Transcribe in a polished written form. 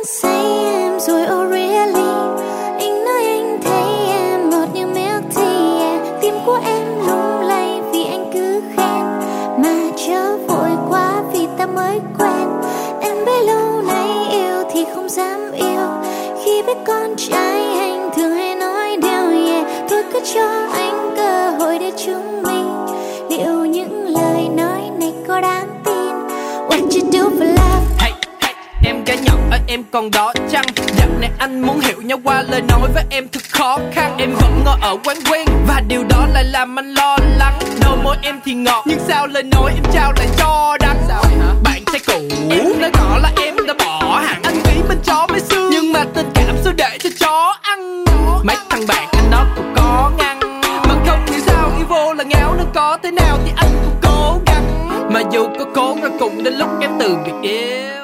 anh say em rồi, oh really. Anh nói anh thấy em ngọt như milk tea, yeah. Tim của em lung lay vì anh cứ khen, mà chớ vội quá vì ta mới quen. Em biết lâu nay yêu thì không dám yêu, khi biết con trai anh thường hay nói điều, yeah. Thôi cứ cho anh cơ hội để chúng mình, liệu những lời nói này có đáng tin? What you do for love? Hey, hey, em gái nhỏ ơi em còn đó chăng? Dạo này anh muốn hiểu nhau qua lời nói với em thật khó khăn. Em vẫn ngồi ở quán quen và điều đó lại làm anh lo lắng. Đôi môi em thì ngọt nhưng sao lời nói em trao lại cho đắng. Sao vậy hả? Bạn trai cũ em nói rõ là em đã bỏ hẳn. Anh nghĩ mình chó mấy xương nhưng mà tình cảm sao để cho chó ăn. Mấy thằng bạn anh nó cũng có ngăn, mà không hiểu sao yêu vô là ngáo. Nó có thế nào thì anh cũng cố gắng, mà dù có cố rồi cũng đến lúc em từ biệt yêu.